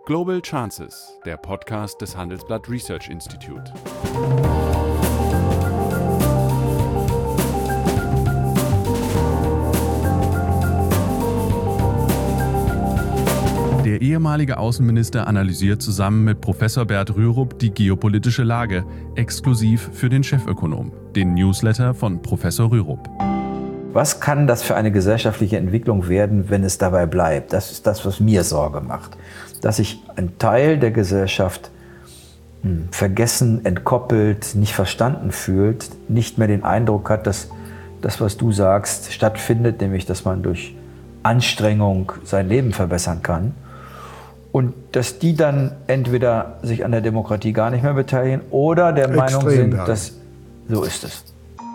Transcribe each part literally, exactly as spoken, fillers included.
Global Chances, der Podcast des Handelsblatt Research Institute. Der ehemalige Außenminister analysiert zusammen mit Professor Bert Rürup die geopolitische Lage, exklusiv für den Chefökonom, den Newsletter von Professor Rürup. Was kann das für eine gesellschaftliche Entwicklung werden, wenn es dabei bleibt? Das ist das, was mir Sorge macht. Dass sich ein Teil der Gesellschaft hm, vergessen, entkoppelt, nicht verstanden fühlt, nicht mehr den Eindruck hat, dass das, was du sagst, stattfindet, nämlich dass man durch Anstrengung sein Leben verbessern kann. Und dass die dann entweder sich an der Demokratie gar nicht mehr beteiligen oder der Meinung sind, dass so ist es.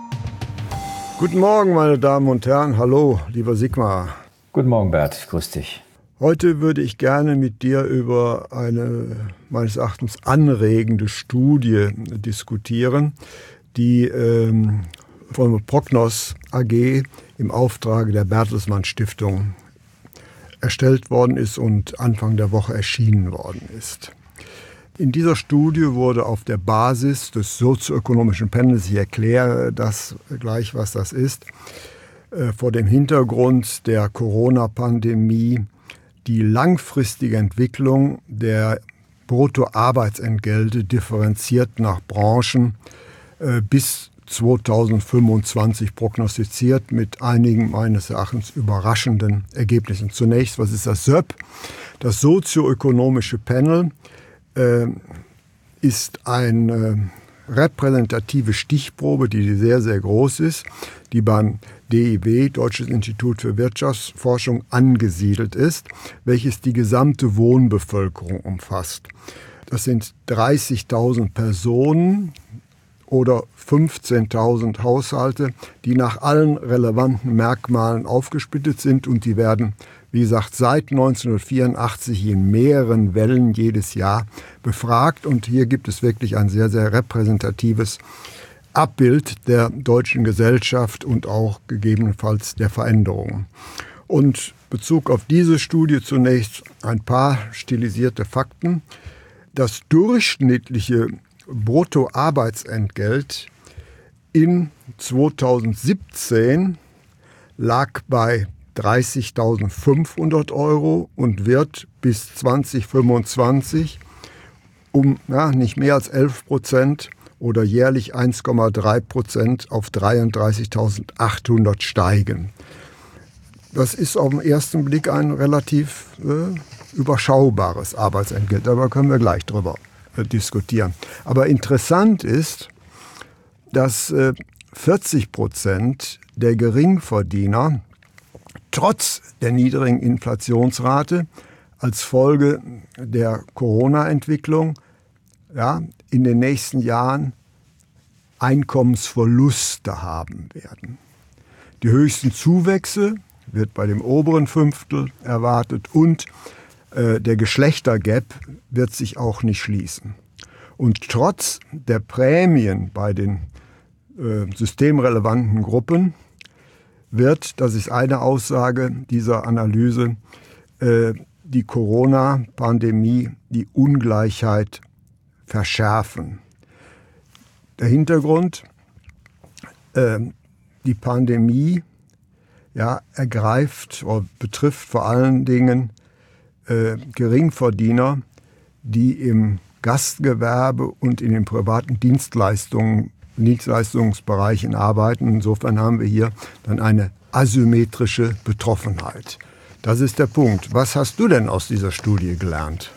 Guten Morgen, meine Damen und Herren. Hallo, lieber Sigmar. Guten Morgen, Bert. Grüß dich. Heute würde ich gerne mit dir über eine meines Erachtens anregende Studie diskutieren, die ähm, von Prognos A G im Auftrag der Bertelsmann Stiftung erstellt worden ist und Anfang der Woche erschienen worden ist. In dieser Studie wurde auf der Basis des sozioökonomischen Panels, ich erkläre das gleich, was das ist, vor dem Hintergrund der Corona-Pandemie die langfristige Entwicklung der Bruttoarbeitsentgelte differenziert nach Branchen bis zweitausendfünfundzwanzig prognostiziert mit einigen meines Erachtens überraschenden Ergebnissen. Zunächst, was ist das S Ö P? Das sozioökonomische Panel äh, ist eine repräsentative Stichprobe, die sehr, sehr groß ist, die beim D I W, Deutsches Institut für Wirtschaftsforschung, angesiedelt ist, welches die gesamte Wohnbevölkerung umfasst. Das sind dreißigtausend Personen oder fünfzehntausend Haushalte, die nach allen relevanten Merkmalen aufgesplittet sind, und die werden, wie gesagt, seit neunzehnhundertvierundachtzig in mehreren Wellen jedes Jahr befragt. Und hier gibt es wirklich ein sehr, sehr repräsentatives Abbild der deutschen Gesellschaft und auch gegebenenfalls der Veränderungen. Und Bezug auf diese Studie zunächst ein paar stilisierte Fakten. Das durchschnittliche Bruttoarbeitsentgelt in zweitausendsiebzehn lag bei dreißigtausendfünfhundert Euro und wird bis zweitausendfünfundzwanzig um ja, nicht mehr als elf Prozent oder jährlich eins Komma drei Prozent auf dreiunddreißigtausendachthundert steigen. Das ist auf den ersten Blick ein relativ äh, überschaubares Arbeitsentgelt, aber können wir gleich drüber äh, diskutieren. Aber interessant ist, dass äh, vierzig Prozent der Geringverdiener trotz der niedrigen Inflationsrate als Folge der Corona-Entwicklung ja, in den nächsten Jahren Einkommensverluste haben werden. Die höchsten Zuwächse wird bei dem oberen Fünftel erwartet und äh, der Geschlechtergap wird sich auch nicht schließen. Und trotz der Prämien bei den äh, systemrelevanten Gruppen wird, das ist eine Aussage dieser Analyse, äh, die Corona-Pandemie die Ungleichheit verschärfen. Der Hintergrund, äh, die Pandemie ja, ergreift oder betrifft vor allen Dingen äh, Geringverdiener, die im Gastgewerbe und in den privaten Dienstleistungen, Dienstleistungsbereichen arbeiten. Insofern haben wir hier dann eine asymmetrische Betroffenheit. Das ist der Punkt. Was hast du denn aus dieser Studie gelernt?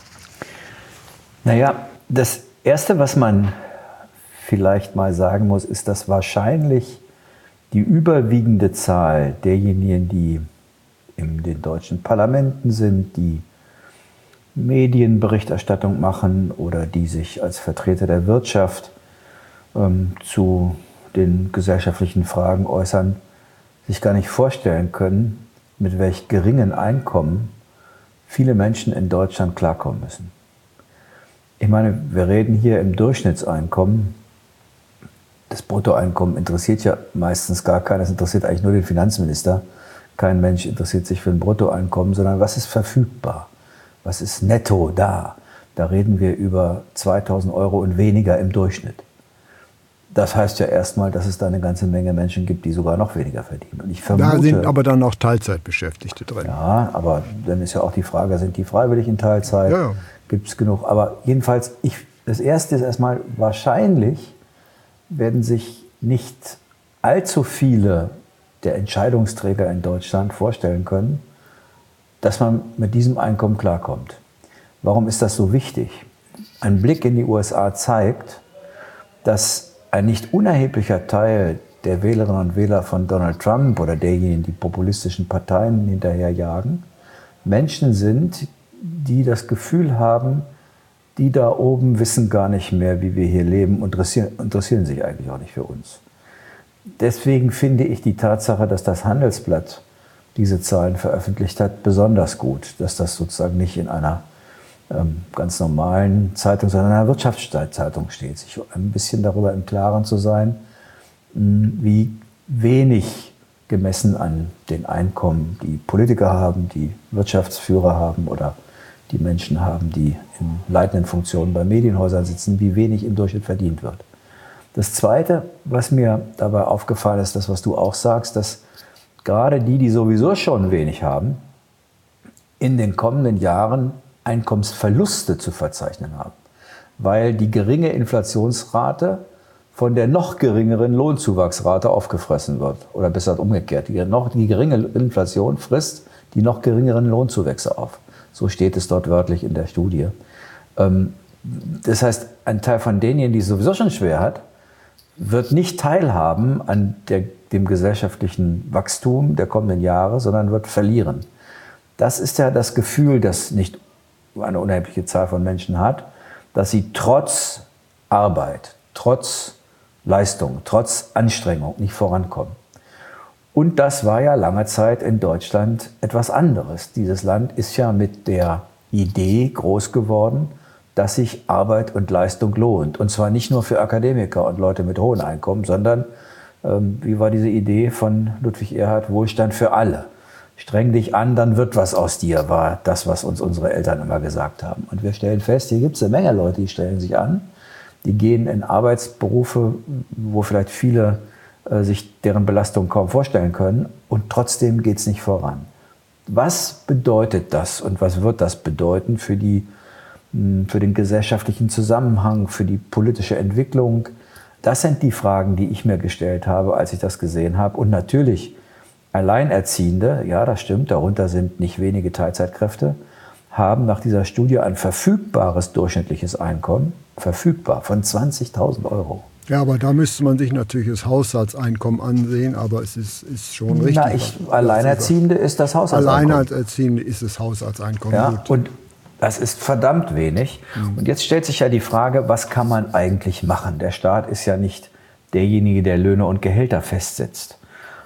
Naja, das Erste, was man vielleicht mal sagen muss, ist, dass wahrscheinlich die überwiegende Zahl derjenigen, die in den deutschen Parlamenten sind, die Medienberichterstattung machen oder die sich als Vertreter der Wirtschaft ähm, zu den gesellschaftlichen Fragen äußern, sich gar nicht vorstellen können, mit welch geringen Einkommen viele Menschen in Deutschland klarkommen müssen. Ich meine, wir reden hier im Durchschnittseinkommen. Das Bruttoeinkommen interessiert ja meistens gar keinen, das interessiert eigentlich nur den Finanzminister. Kein Mensch interessiert sich für ein Bruttoeinkommen, sondern was ist verfügbar? Was ist netto da? Da reden wir über zweitausend Euro und weniger im Durchschnitt. Das heißt ja erstmal, dass es da eine ganze Menge Menschen gibt, die sogar noch weniger verdienen. Und ich vermute, da sind aber dann auch Teilzeitbeschäftigte drin. Ja, aber dann ist ja auch die Frage, sind die freiwillig in Teilzeit? Ja, ja. Gibt es genug? Aber jedenfalls, ich, das Erste ist erstmal, wahrscheinlich werden sich nicht allzu viele der Entscheidungsträger in Deutschland vorstellen können, dass man mit diesem Einkommen klarkommt. Warum ist das so wichtig? Ein Blick in die U S A zeigt, dass ein nicht unerheblicher Teil der Wählerinnen und Wähler von Donald Trump oder derjenigen, die populistischen Parteien hinterherjagen, Menschen sind, die das Gefühl haben, die da oben wissen gar nicht mehr, wie wir hier leben und interessieren, interessieren sich eigentlich auch nicht für uns. Deswegen finde ich die Tatsache, dass das Handelsblatt diese Zahlen veröffentlicht hat, besonders gut, dass das sozusagen nicht in einer ähm, ganz normalen Zeitung, sondern in einer Wirtschaftszeitung steht. Sich ein bisschen darüber im Klaren zu sein, mh, wie wenig gemessen an den Einkommen, die Politiker haben, die Wirtschaftsführer haben oder die Menschen haben, die in leitenden Funktionen bei Medienhäusern sitzen, wie wenig im Durchschnitt verdient wird. Das Zweite, was mir dabei aufgefallen ist, das, was du auch sagst, dass gerade die, die sowieso schon wenig haben, in den kommenden Jahren Einkommensverluste zu verzeichnen haben, weil die geringe Inflationsrate von der noch geringeren Lohnzuwachsrate aufgefressen wird. Oder besser umgekehrt, die, noch, die geringe Inflation frisst die noch geringeren Lohnzuwächse auf. So steht es dort wörtlich in der Studie. Das heißt, ein Teil von denjenigen, die es sowieso schon schwer hat, wird nicht teilhaben an der, dem gesellschaftlichen Wachstum der kommenden Jahre, sondern wird verlieren. Das ist ja das Gefühl, das nicht eine unerhebliche Zahl von Menschen hat, dass sie trotz Arbeit, trotz Leistung, trotz Anstrengung nicht vorankommen. Und das war ja lange Zeit in Deutschland etwas anderes. Dieses Land ist ja mit der Idee groß geworden, dass sich Arbeit und Leistung lohnt. Und zwar nicht nur für Akademiker und Leute mit hohen Einkommen, sondern, ähm, wie war diese Idee von Ludwig Erhard, Wohlstand für alle. Streng dich an, dann wird was aus dir, war das, was uns unsere Eltern immer gesagt haben. Und wir stellen fest, hier gibt es eine Menge Leute, die stellen sich an, die gehen in Arbeitsberufe, wo vielleicht viele äh, sich deren Belastung kaum vorstellen können, und trotzdem geht es nicht voran. Was bedeutet das und was wird das bedeuten für die für den gesellschaftlichen Zusammenhang, für die politische Entwicklung? Das sind die Fragen, die ich mir gestellt habe, als ich das gesehen habe. Und natürlich Alleinerziehende, ja, das stimmt, darunter sind nicht wenige Teilzeitkräfte, haben nach dieser Studie ein verfügbares durchschnittliches Einkommen, verfügbar, von zwanzigtausend Euro. Ja, aber da müsste man sich natürlich das Haushaltseinkommen ansehen, aber es ist, ist schon richtig. Na, ich, Alleinerziehende ist das Haushaltseinkommen. Alleinerziehende ist das Haushaltseinkommen. Ja, gut. Und das ist verdammt wenig. Mhm. Und jetzt stellt sich ja die Frage, was kann man eigentlich machen? Der Staat ist ja nicht derjenige, der Löhne und Gehälter festsetzt.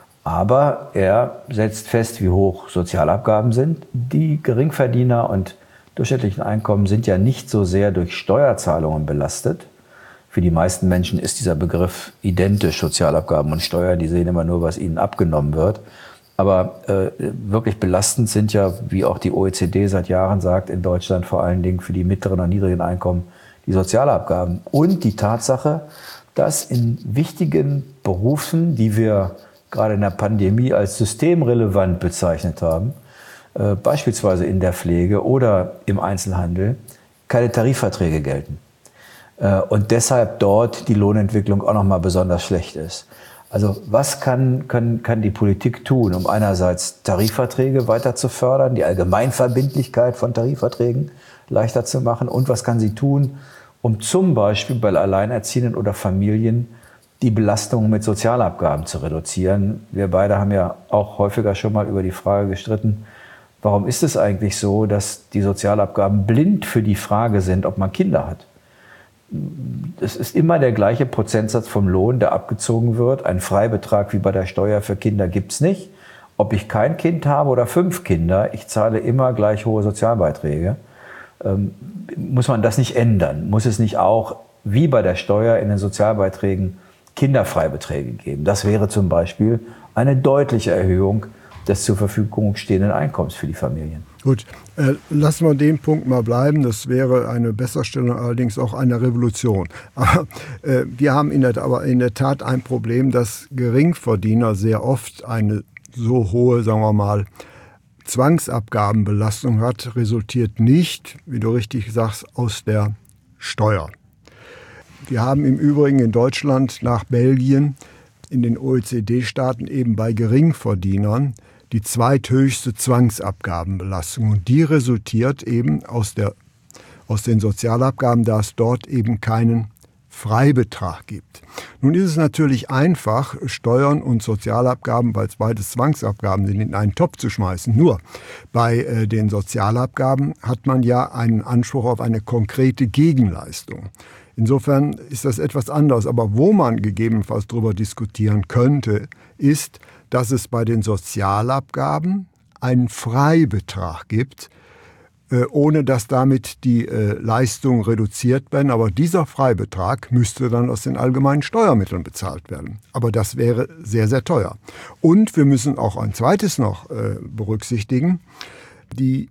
Aber er setzt fest, wie hoch Sozialabgaben sind. Die Geringverdiener und durchschnittlichen Einkommen sind ja nicht so sehr durch Steuerzahlungen belastet. Für die meisten Menschen ist dieser Begriff identisch, Sozialabgaben und Steuern. Die sehen immer nur, was ihnen abgenommen wird. Aber äh, wirklich belastend sind ja, wie auch die O E C D seit Jahren sagt, in Deutschland vor allen Dingen für die mittleren und niedrigen Einkommen die Sozialabgaben. Und die Tatsache, dass in wichtigen Berufen, die wir gerade in der Pandemie als systemrelevant bezeichnet haben, äh, beispielsweise in der Pflege oder im Einzelhandel, keine Tarifverträge gelten. Äh, und deshalb dort die Lohnentwicklung auch nochmal besonders schlecht ist. Also was kann, kann, kann die Politik tun, um einerseits Tarifverträge weiter zu fördern, die Allgemeinverbindlichkeit von Tarifverträgen leichter zu machen, und was kann sie tun, um zum Beispiel bei Alleinerziehenden oder Familien die Belastung mit Sozialabgaben zu reduzieren. Wir beide haben ja auch häufiger schon mal über die Frage gestritten, warum ist es eigentlich so, dass die Sozialabgaben blind für die Frage sind, ob man Kinder hat. Es ist immer der gleiche Prozentsatz vom Lohn, der abgezogen wird. Ein Freibetrag wie bei der Steuer für Kinder gibt es nicht. Ob ich kein Kind habe oder fünf Kinder, ich zahle immer gleich hohe Sozialbeiträge. Ähm, muss man das nicht ändern? Muss es nicht auch, wie bei der Steuer, in den Sozialbeiträgen Kinderfreibeträge geben? Das wäre zum Beispiel eine deutliche Erhöhung des zur Verfügung stehenden Einkommens für die Familien. Gut, äh, lassen wir den Punkt mal bleiben. Das wäre eine Besserstellung, allerdings auch eine Revolution. Aber äh, wir haben in der, aber in der Tat ein Problem, dass Geringverdiener sehr oft eine so hohe, sagen wir mal, Zwangsabgabenbelastung hat, resultiert nicht, wie du richtig sagst, aus der Steuer. Wir haben im Übrigen in Deutschland nach Belgien in den O E C D-Staaten eben bei Geringverdienern die zweithöchste Zwangsabgabenbelastung. Und die resultiert eben aus, der, aus den Sozialabgaben, da es dort eben keinen Freibetrag gibt. Nun ist es natürlich einfach, Steuern und Sozialabgaben, weil es beides Zwangsabgaben sind, in einen Topf zu schmeißen. Nur bei äh, den Sozialabgaben hat man ja einen Anspruch auf eine konkrete Gegenleistung. Insofern ist das etwas anders. Aber wo man gegebenenfalls darüber diskutieren könnte, ist, dass es bei den Sozialabgaben einen Freibetrag gibt, ohne dass damit die äh, Leistungen reduziert werden. Aber dieser Freibetrag müsste dann aus den allgemeinen Steuermitteln bezahlt werden. Aber das wäre sehr, sehr teuer. Und wir müssen auch ein zweites noch äh, berücksichtigen. Die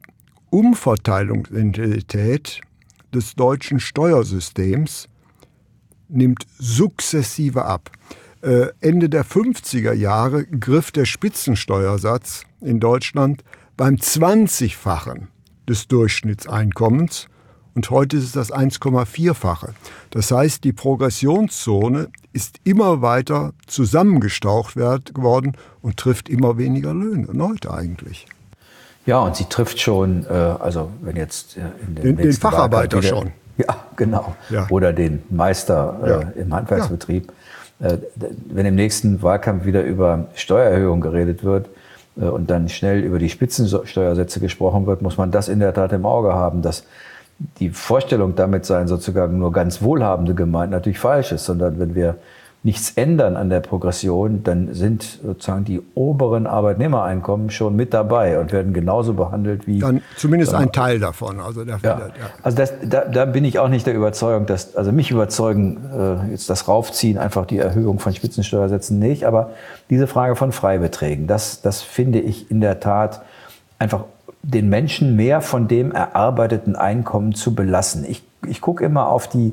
Umverteilungsintensität des deutschen Steuersystems nimmt sukzessive ab. Äh, Ende der fünfziger Jahre griff der Spitzensteuersatz in Deutschland beim zwanzigfachen des Durchschnittseinkommens und heute ist es das eins Komma vier-fache. Das heißt, die Progressionszone ist immer weiter zusammengestaucht geworden und trifft immer weniger Löhne, Leute eigentlich. Ja, und sie trifft schon, äh, also wenn jetzt äh, in den, den, den Facharbeiter wieder, schon. Ja, genau. Ja. Oder den Meister äh, ja. im Handwerksbetrieb. Ja. Äh, wenn im nächsten Wahlkampf wieder über Steuererhöhung geredet wird, und dann schnell über die Spitzensteuersätze gesprochen wird, muss man das in der Tat im Auge haben, dass die Vorstellung, damit seien sozusagen nur ganz Wohlhabende gemeint, natürlich falsch ist, sondern wenn wir nichts ändern an der Progression, dann sind sozusagen die oberen Arbeitnehmereinkommen schon mit dabei und werden genauso behandelt wie... Dann zumindest ein Teil davon. Also, der, ja. Ja. also das, da, da bin ich auch nicht der Überzeugung, dass, also mich überzeugen äh, jetzt das Raufziehen, einfach die Erhöhung von Spitzensteuersätzen nicht, aber diese Frage von Freibeträgen, das, das finde ich in der Tat einfach den Menschen mehr von dem erarbeiteten Einkommen zu belassen. Ich, ich gucke immer auf die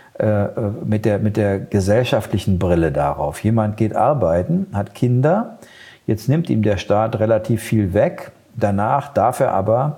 Mit der, mit der gesellschaftlichen Brille darauf. Jemand geht arbeiten, hat Kinder, jetzt nimmt ihm der Staat relativ viel weg, danach darf er aber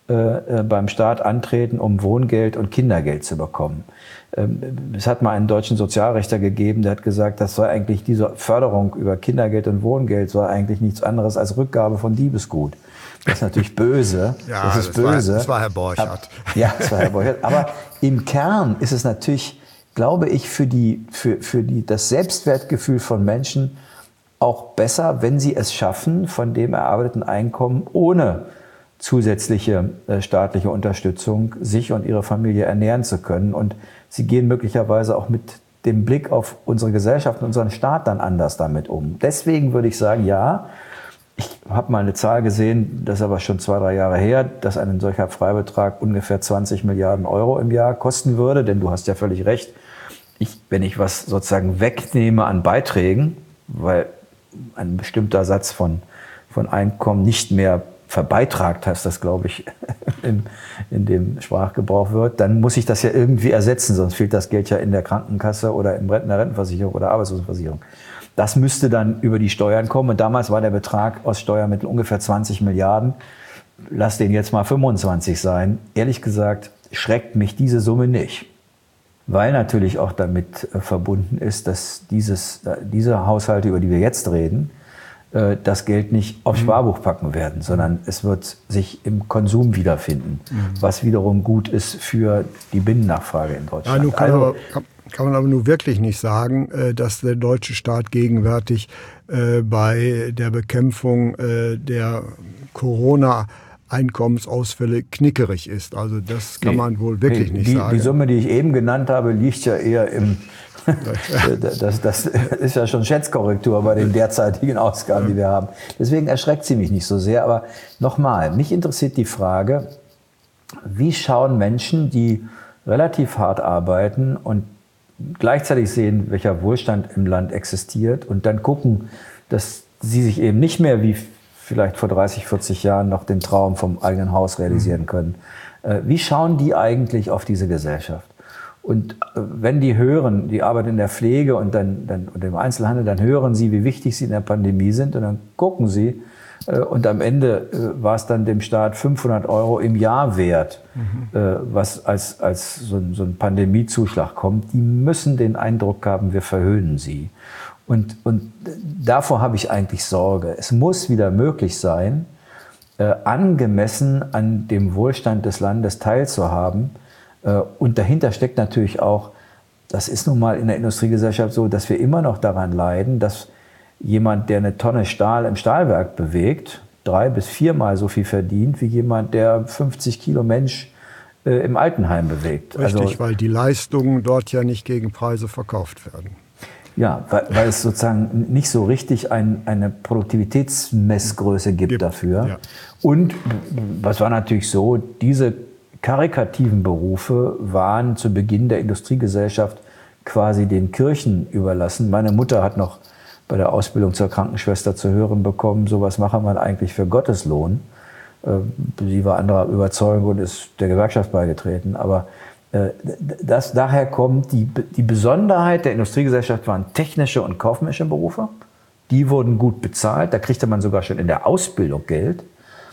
äh, beim Staat antreten, um Wohngeld und Kindergeld zu bekommen. Ähm, es hat mal einen deutschen Sozialrechtler gegeben, der hat gesagt, das sei eigentlich diese Förderung über Kindergeld und Wohngeld sei eigentlich nichts anderes als Rückgabe von Diebesgut. Das ist natürlich böse. Ja, das ist das böse. War, das war Herr Borchardt. Ja, das war Herr Borchardt. Aber im Kern ist es natürlich, glaube ich, für, die, für, für die, das Selbstwertgefühl von Menschen auch besser, wenn sie es schaffen, von dem erarbeiteten Einkommen ohne zusätzliche äh, staatliche Unterstützung sich und ihre Familie ernähren zu können. Und sie gehen möglicherweise auch mit dem Blick auf unsere Gesellschaft und unseren Staat dann anders damit um. Deswegen würde ich sagen, ja, ich habe mal eine Zahl gesehen, das ist aber schon zwei, drei Jahre her, dass ein solcher Freibetrag ungefähr zwanzig Milliarden Euro im Jahr kosten würde. Denn du hast ja völlig recht, ich, wenn ich was sozusagen wegnehme an Beiträgen, weil ein bestimmter Satz von, von Einkommen nicht mehr verbeitragt hast, das glaube ich in, in dem Sprachgebrauch wird, dann muss ich das ja irgendwie ersetzen, sonst fehlt das Geld ja in der Krankenkasse oder in der Rentenversicherung oder Arbeitslosenversicherung. Das müsste dann über die Steuern kommen. Und damals war der Betrag aus Steuermitteln ungefähr zwanzig Milliarden. Lass den jetzt mal fünfundzwanzig sein. Ehrlich gesagt schreckt mich diese Summe nicht. Weil natürlich auch damit äh, verbunden ist, dass dieses, äh, diese Haushalte, über die wir jetzt reden, äh, das Geld nicht aufs Sparbuch packen werden, sondern es wird sich im Konsum wiederfinden, mhm. was wiederum gut ist für die Binnennachfrage in Deutschland. Ja, nun kann, also, aber, kann, kann man aber nur wirklich nicht sagen, äh, dass der deutsche Staat gegenwärtig äh, bei der Bekämpfung äh, der Corona- Einkommensausfälle knickerig ist. Also das kann nee, man wohl wirklich nee, nicht die, sagen. Die Summe, die ich eben genannt habe, liegt ja eher im... das, das ist ja schon Schätzkorrektur bei den derzeitigen Ausgaben, die wir haben. Deswegen erschreckt sie mich nicht so sehr. Aber nochmal, mich interessiert die Frage, wie schauen Menschen, die relativ hart arbeiten und gleichzeitig sehen, welcher Wohlstand im Land existiert und dann gucken, dass sie sich eben nicht mehr wie vielleicht vor dreißig, vierzig Jahren noch den Traum vom eigenen Haus realisieren können. Äh, wie schauen die eigentlich auf diese Gesellschaft? Und wenn die hören, die arbeiten in der Pflege und dann, dann und im Einzelhandel, dann hören sie, wie wichtig sie in der Pandemie sind und dann gucken sie äh, und am Ende äh, war es dann dem Staat fünfhundert Euro im Jahr wert, mhm. äh, was als, als so, so ein Pandemiezuschlag kommt. Die müssen den Eindruck haben, wir verhöhnen sie. Und, und davor habe ich eigentlich Sorge. Es muss wieder möglich sein, äh, angemessen an dem Wohlstand des Landes teilzuhaben. Und dahinter steckt natürlich auch, das ist nun mal in der Industriegesellschaft so, dass wir immer noch daran leiden, dass jemand, der eine Tonne Stahl im Stahlwerk bewegt, drei bis viermal so viel verdient, wie jemand, der fünfzig Kilo Mensch äh, im Altenheim bewegt. Richtig, also, weil die Leistungen dort ja nicht gegen Preise verkauft werden. Ja, weil, weil es sozusagen nicht so richtig ein, eine Produktivitätsmessgröße gibt, gibt dafür. Ja. Und was war natürlich so, diese karikativen Berufe waren zu Beginn der Industriegesellschaft quasi den Kirchen überlassen. Meine Mutter hat noch bei der Ausbildung zur Krankenschwester zu hören bekommen, sowas mache man eigentlich für Gotteslohn. Sie war anderer Überzeugung und ist der Gewerkschaft beigetreten. Aber das, daher kommt die, die Besonderheit der Industriegesellschaft waren technische und kaufmännische Berufe. Die wurden gut bezahlt, da kriegte man sogar schon in der Ausbildung Geld.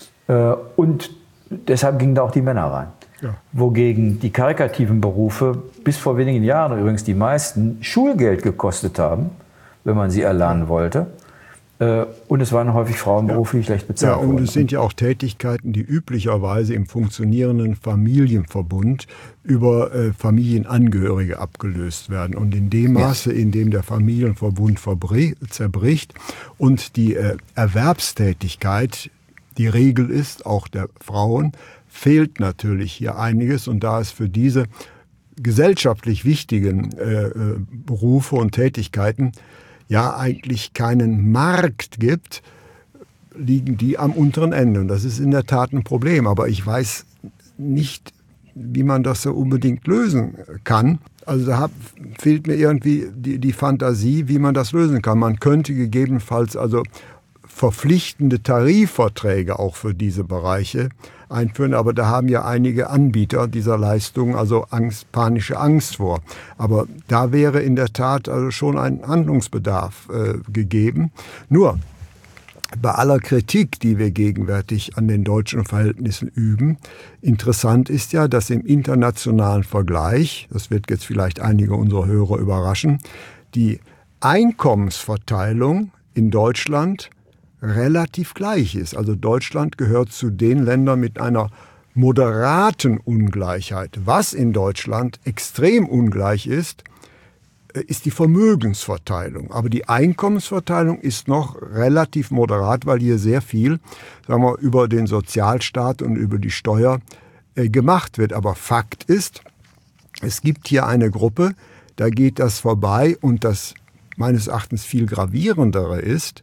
Und deshalb gingen da auch die Männer rein. Ja. Wogegen die karikativen Berufe bis vor wenigen Jahren übrigens die meisten Schulgeld gekostet haben, wenn man sie erlernen wollte. Und es waren häufig Frauenberufe, die schlecht bezahlt wurden. Ja, und es sind ja auch Tätigkeiten, die üblicherweise im funktionierenden Familienverbund über äh, Familienangehörige abgelöst werden. Und in dem Maße, in dem der Familienverbund zerbricht und die äh, Erwerbstätigkeit die Regel ist, auch der Frauen, fehlt natürlich hier einiges. Und da es für diese gesellschaftlich wichtigen äh, Berufe und Tätigkeiten ja eigentlich keinen Markt gibt, liegen die am unteren Ende. Und das ist in der Tat ein Problem. Aber ich weiß nicht, wie man das so unbedingt lösen kann. Also da hab, fehlt mir irgendwie die, die Fantasie, wie man das lösen kann. Man könnte gegebenenfalls also verpflichtende Tarifverträge auch für diese Bereiche einführen. Aber da haben ja einige Anbieter dieser Leistungen also Angst, panische Angst vor. Aber da wäre in der Tat also schon ein Handlungsbedarf äh, gegeben. Nur bei aller Kritik, die wir gegenwärtig an den deutschen Verhältnissen üben, interessant ist ja, dass im internationalen Vergleich, das wird jetzt vielleicht einige unserer Hörer überraschen, die Einkommensverteilung in Deutschland relativ gleich ist. Also Deutschland gehört zu den Ländern mit einer moderaten Ungleichheit. Was in Deutschland extrem ungleich ist, ist die Vermögensverteilung. Aber die Einkommensverteilung ist noch relativ moderat, weil hier sehr viel, sagen wir, über den Sozialstaat und über die Steuer äh, gemacht wird. Aber Fakt ist, es gibt hier eine Gruppe, da geht das vorbei und das meines Erachtens viel gravierendere ist,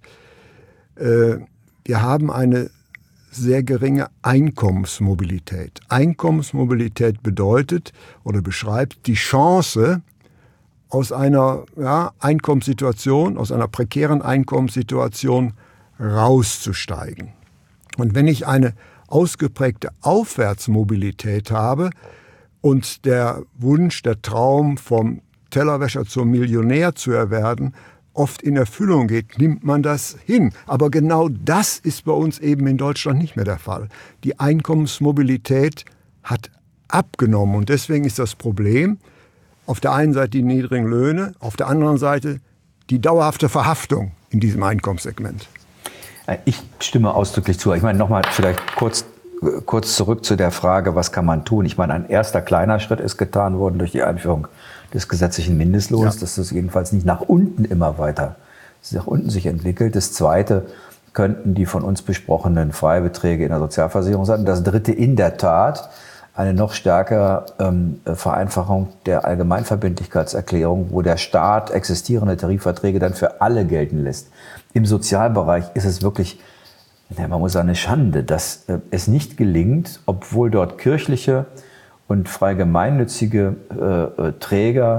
wir haben eine sehr geringe Einkommensmobilität. Einkommensmobilität bedeutet oder beschreibt die Chance, aus einer ja, Einkommenssituation, aus einer prekären Einkommenssituation rauszusteigen. Und wenn ich eine ausgeprägte Aufwärtsmobilität habe und der Wunsch, der Traum, vom Tellerwäscher zum Millionär zu werden, oft in Erfüllung geht, nimmt man das hin. Aber genau das ist bei uns eben in Deutschland nicht mehr der Fall. Die Einkommensmobilität hat abgenommen und deswegen ist das Problem auf der einen Seite die niedrigen Löhne, auf der anderen Seite die dauerhafte Verhaftung in diesem Einkommenssegment. Ich stimme ausdrücklich zu. Ich meine, nochmal vielleicht kurz, kurz zurück zu der Frage, was kann man tun? Ich meine, ein erster kleiner Schritt ist getan worden durch die Einführung des gesetzlichen Mindestlohns, ja. Dass das jedenfalls nicht nach unten immer weiter nach unten sich entwickelt. Das Zweite könnten die von uns besprochenen Freibeträge in der Sozialversicherung sein. Das Dritte in der Tat eine noch stärkere ähm, Vereinfachung der Allgemeinverbindlichkeitserklärung, wo der Staat existierende Tarifverträge dann für alle gelten lässt. Im Sozialbereich ist es wirklich, ja, man muss sagen, eine Schande, dass äh, es nicht gelingt, obwohl dort kirchliche und frei gemeinnützige äh, Träger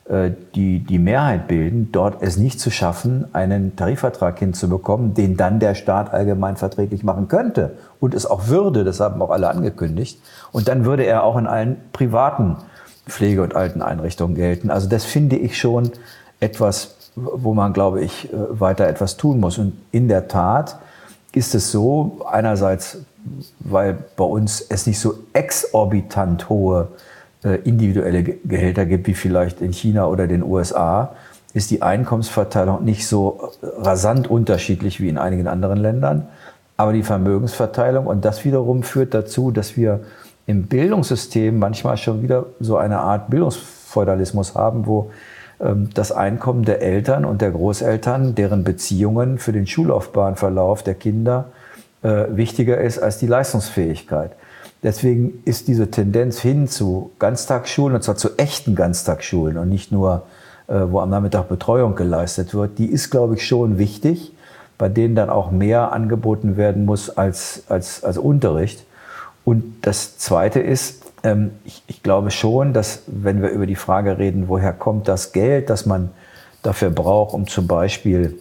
die die Mehrheit bilden, dort es nicht zu schaffen, einen Tarifvertrag hinzubekommen, den dann der Staat allgemein verträglich machen könnte und es auch würde, das haben auch alle angekündigt. Und dann würde er auch in allen privaten Pflege- und Alteneinrichtungen gelten. Also das finde ich schon etwas, wo man, glaube ich, weiter etwas tun muss. Und in der Tat ist es so, einerseits, weil bei uns es nicht so exorbitant hohe individuelle Gehälter gibt, wie vielleicht in China oder den U S A, ist die Einkommensverteilung nicht so rasant unterschiedlich wie in einigen anderen Ländern. Aber die Vermögensverteilung, und das wiederum führt dazu, dass wir im Bildungssystem manchmal schon wieder so eine Art Bildungsfeudalismus haben, wo ähm, das Einkommen der Eltern und der Großeltern, deren Beziehungen für den Schullaufbahnverlauf der Kinder äh, wichtiger ist als die Leistungsfähigkeit. Deswegen ist diese Tendenz hin zu Ganztagsschulen, und zwar zu echten Ganztagsschulen und nicht nur, äh, wo am Nachmittag Betreuung geleistet wird, die ist, glaube ich, schon wichtig, bei denen dann auch mehr angeboten werden muss als, als, als Unterricht. Und das Zweite ist, ähm, ich, ich glaube schon, dass, wenn wir über die Frage reden, woher kommt das Geld, das man dafür braucht, um zum Beispiel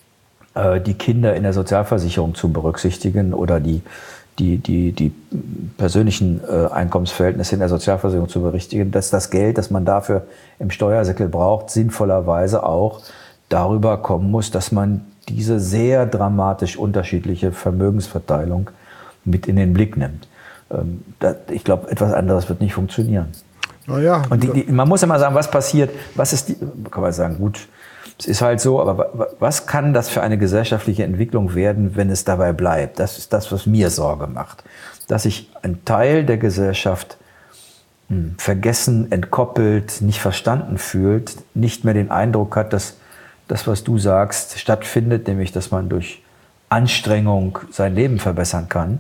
äh, die Kinder in der Sozialversicherung zu berücksichtigen oder die Die, die, die persönlichen äh, Einkommensverhältnisse in der Sozialversicherung zu berichtigen, dass das Geld, das man dafür im Steuersäckel braucht, sinnvollerweise auch darüber kommen muss, dass man diese sehr dramatisch unterschiedliche Vermögensverteilung mit in den Blick nimmt. Ähm, das, ich glaube, etwas anderes wird nicht funktionieren. Na ja, Und die, die, man muss immer sagen, was passiert, was ist die, kann man sagen, gut, es ist halt so, aber was kann das für eine gesellschaftliche Entwicklung werden, wenn es dabei bleibt? Das ist das, was mir Sorge macht. Dass sich ein Teil der Gesellschaft hm, vergessen, entkoppelt, nicht verstanden fühlt, nicht mehr den Eindruck hat, dass das, was du sagst, stattfindet, nämlich, dass man durch Anstrengung sein Leben verbessern kann.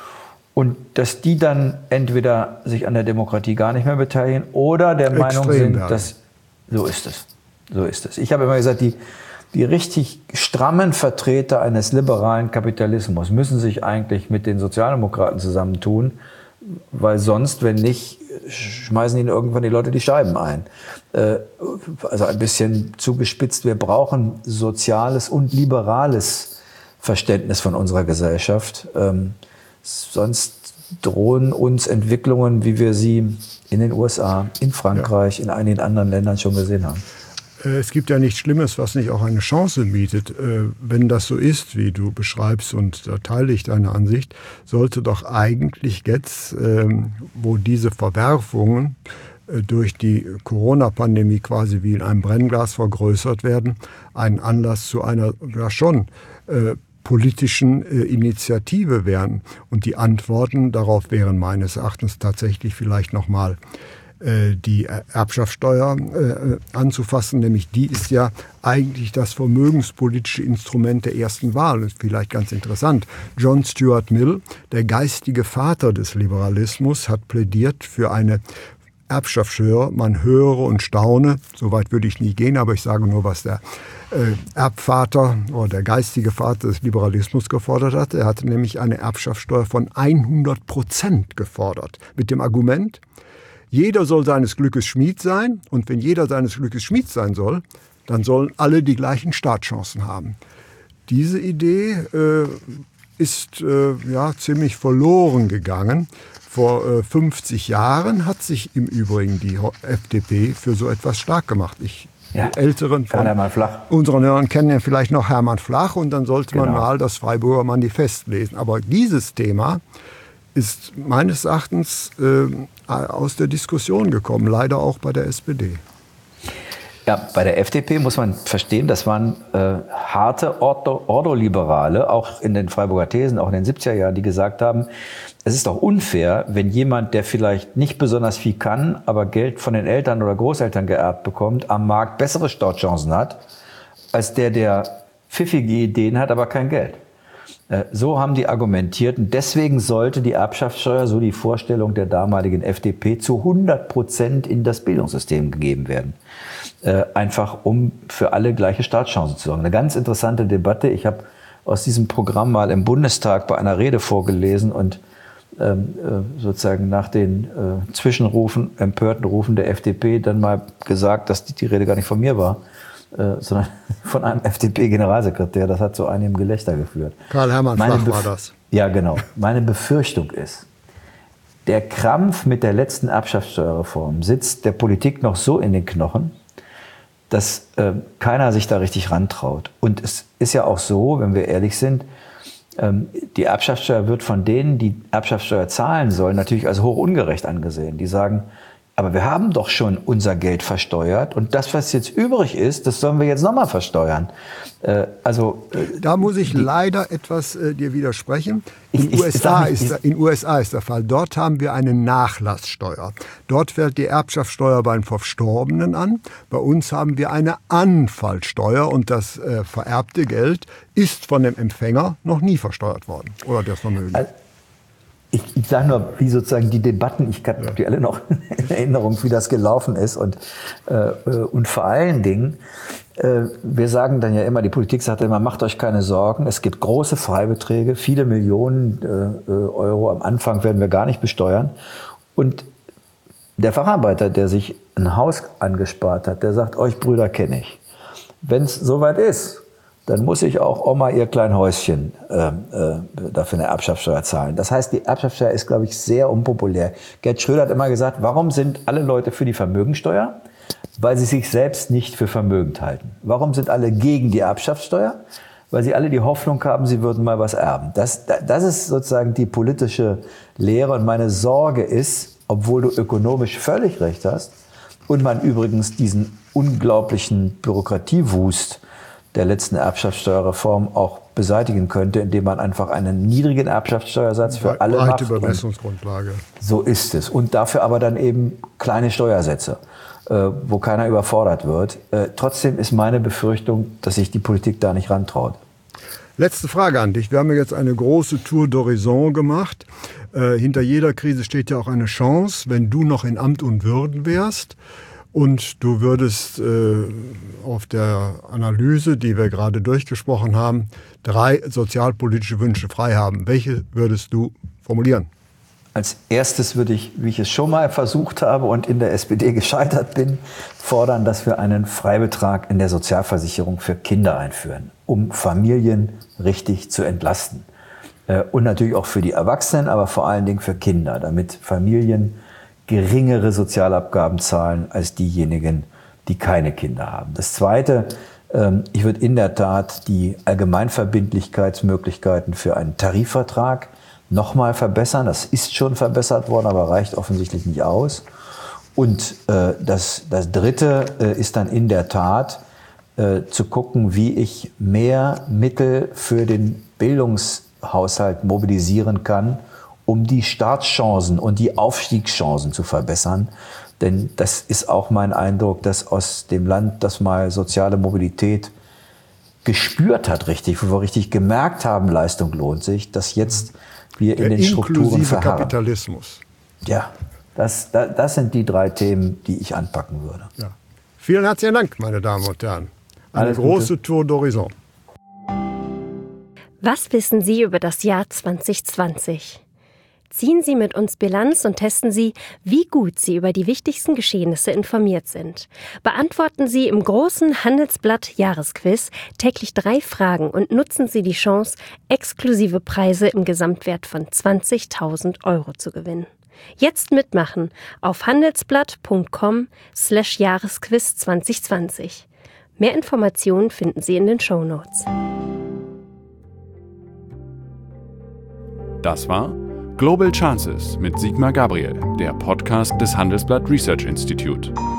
Und dass die dann entweder sich an der Demokratie gar nicht mehr beteiligen oder der Meinung sind, dass so ist es. So ist es. Ich habe immer gesagt, die, die richtig strammen Vertreter eines liberalen Kapitalismus müssen sich eigentlich mit den Sozialdemokraten zusammentun, weil sonst, wenn nicht, schmeißen ihnen irgendwann die Leute die Scheiben ein. Also ein bisschen zugespitzt, wir brauchen soziales und liberales Verständnis von unserer Gesellschaft. Sonst drohen uns Entwicklungen, wie wir sie in den U S A, in Frankreich, ja, in einigen anderen Ländern schon gesehen haben. Es gibt ja nichts Schlimmes, was nicht auch eine Chance bietet. Wenn das so ist, wie du beschreibst, und da teile ich deine Ansicht, sollte doch eigentlich jetzt, wo diese Verwerfungen durch die Corona-Pandemie quasi wie in einem Brennglas vergrößert werden, ein Anlass zu einer ja schon politischen Initiative wären. Und die Antworten darauf wären meines Erachtens tatsächlich vielleicht nochmal die Erbschaftssteuer äh, anzufassen, nämlich die ist ja eigentlich das vermögenspolitische Instrument der ersten Wahl. Das ist vielleicht ganz interessant. John Stuart Mill, der geistige Vater des Liberalismus, hat plädiert für eine Erbschaftssteuer. Man höre und staune, so weit würde ich nie gehen, aber ich sage nur, was der äh, Erbvater oder der geistige Vater des Liberalismus gefordert hat. Er hatte nämlich eine Erbschaftssteuer von hundert Prozent gefordert, mit dem Argument, jeder soll seines Glückes Schmied sein, und wenn jeder seines Glückes Schmied sein soll, dann sollen alle die gleichen Startchancen haben. Diese Idee äh, ist äh, ja, ziemlich verloren gegangen. Vor äh, fünfzig Jahren hat sich im Übrigen die F D P für so etwas stark gemacht. Ich, ja, die Älteren von Hermann Flach. Unseren Hörern kennen ja vielleicht noch Hermann Flach, und dann sollte genau. man mal das Freiburger Manifest lesen. Aber dieses Thema ist meines Erachtens äh, aus der Diskussion gekommen, leider auch bei der S P D. Ja, bei der F D P muss man verstehen, das waren äh, harte Ordo, Ordoliberale, auch in den Freiburger Thesen, auch in den siebziger Jahren, die gesagt haben, es ist doch unfair, wenn jemand, der vielleicht nicht besonders viel kann, aber Geld von den Eltern oder Großeltern geerbt bekommt, am Markt bessere Startchancen hat, als der, der pfiffige Ideen hat, aber kein Geld. So haben die argumentiert, und deswegen sollte die Erbschaftssteuer, so die Vorstellung der damaligen F D P, zu hundert Prozent in das Bildungssystem gegeben werden. Einfach um für alle gleiche Startchancen zu sorgen. Eine ganz interessante Debatte. Ich habe aus diesem Programm mal im Bundestag bei einer Rede vorgelesen, und ähm, äh, sozusagen nach den äh, Zwischenrufen, empörten Rufen der F D P dann mal gesagt, dass die, die Rede gar nicht von mir war, äh, sondern von einem F D P-Generalsekretär. Das hat zu einigem Gelächter geführt. Karl-Hermann Flach war das. Ja, genau. Meine Befürchtung ist, der Krampf mit der letzten Erbschaftssteuerreform sitzt der Politik noch so in den Knochen, dass äh, keiner sich da richtig rantraut. Und es ist ja auch so, wenn wir ehrlich sind, ähm, die Erbschaftssteuer wird von denen, die Erbschaftssteuer zahlen sollen, natürlich als hoch ungerecht angesehen. Die sagen, aber wir haben doch schon unser Geld versteuert und das, was jetzt übrig ist, das sollen wir jetzt nochmal versteuern. Äh, also, äh, da muss ich die, leider etwas äh, dir widersprechen. Ich, in, ich, U S A ich, ist, in U S A ist der Fall. Dort haben wir eine Nachlasssteuer. Dort fällt die Erbschaftssteuer beim Verstorbenen an. Bei uns haben wir eine Anfallsteuer und das äh, vererbte Geld ist von dem Empfänger noch nie versteuert worden. Oder das Vermögen. Also, Ich, ich sage nur, wie sozusagen die Debatten, ich habe die alle noch in Erinnerung, wie das gelaufen ist. Und, äh, und vor allen Dingen, äh, wir sagen dann ja immer, die Politik sagt immer, macht euch keine Sorgen, es gibt große Freibeträge, viele Millionen äh, Euro, am Anfang werden wir gar nicht besteuern. Und der Facharbeiter, der sich ein Haus angespart hat, der sagt, euch Brüder kenne ich. Wenn es soweit ist, dann muss ich auch Oma ihr kleines Häuschen äh, äh, dafür eine Erbschaftssteuer zahlen. Das heißt, die Erbschaftssteuer ist, glaube ich, sehr unpopulär. Gerd Schröder hat immer gesagt, warum sind alle Leute für die Vermögensteuer? Weil sie sich selbst nicht für vermögend halten. Warum sind alle gegen die Erbschaftssteuer? Weil sie alle die Hoffnung haben, sie würden mal was erben. Das, das ist sozusagen die politische Lehre. Und meine Sorge ist, obwohl du ökonomisch völlig recht hast und man übrigens diesen unglaublichen Bürokratiewust der letzten Erbschaftssteuerreform auch beseitigen könnte, indem man einfach einen niedrigen Erbschaftssteuersatz für alle macht. Breite Bemessungsgrundlage. So ist es. Und dafür aber dann eben kleine Steuersätze, äh, wo keiner überfordert wird. Äh, trotzdem ist meine Befürchtung, dass sich die Politik da nicht rantraut. Letzte Frage an dich. Wir haben ja jetzt eine große Tour d'Horizon gemacht. Äh, hinter jeder Krise steht ja auch eine Chance, wenn du noch in Amt und Würden wärst. Und du würdest äh, auf der Analyse, die wir gerade durchgesprochen haben, drei sozialpolitische Wünsche frei haben. Welche würdest du formulieren? Als erstes würde ich, wie ich es schon mal versucht habe und in der S P D gescheitert bin, fordern, dass wir einen Freibetrag in der Sozialversicherung für Kinder einführen, um Familien richtig zu entlasten. Äh, und natürlich auch für die Erwachsenen, aber vor allen Dingen für Kinder, damit Familien geringere Sozialabgaben zahlen als diejenigen, die keine Kinder haben. Das Zweite, ich würde in der Tat die Allgemeinverbindlichkeitsmöglichkeiten für einen Tarifvertrag nochmal verbessern. Das ist schon verbessert worden, aber reicht offensichtlich nicht aus. Und das, das Dritte ist dann in der Tat zu gucken, wie ich mehr Mittel für den Bildungshaushalt mobilisieren kann, um die Startchancen und die Aufstiegschancen zu verbessern. Denn das ist auch mein Eindruck, dass aus dem Land, das mal soziale Mobilität gespürt hat, richtig, wo wir richtig gemerkt haben, Leistung lohnt sich, dass jetzt wir in Der den Strukturen verharren. Kapitalismus. Ja, das, das, das sind die drei Themen, die ich anpacken würde. Ja. Vielen herzlichen Dank, meine Damen und Herren. Eine Alles große Gute. Tour d'Horizon. Was wissen Sie über das Jahr zwanzig zwanzig? Ziehen Sie mit uns Bilanz und testen Sie, wie gut Sie über die wichtigsten Geschehnisse informiert sind. Beantworten Sie im großen Handelsblatt Jahresquiz täglich drei Fragen und nutzen Sie die Chance, exklusive Preise im Gesamtwert von zwanzigtausend Euro zu gewinnen. Jetzt mitmachen auf handelsblatt.com slash Jahresquiz zwanzig zwanzig. Mehr Informationen finden Sie in den Shownotes. Das war Global Chances mit Sigmar Gabriel, der Podcast des Handelsblatt Research Institute.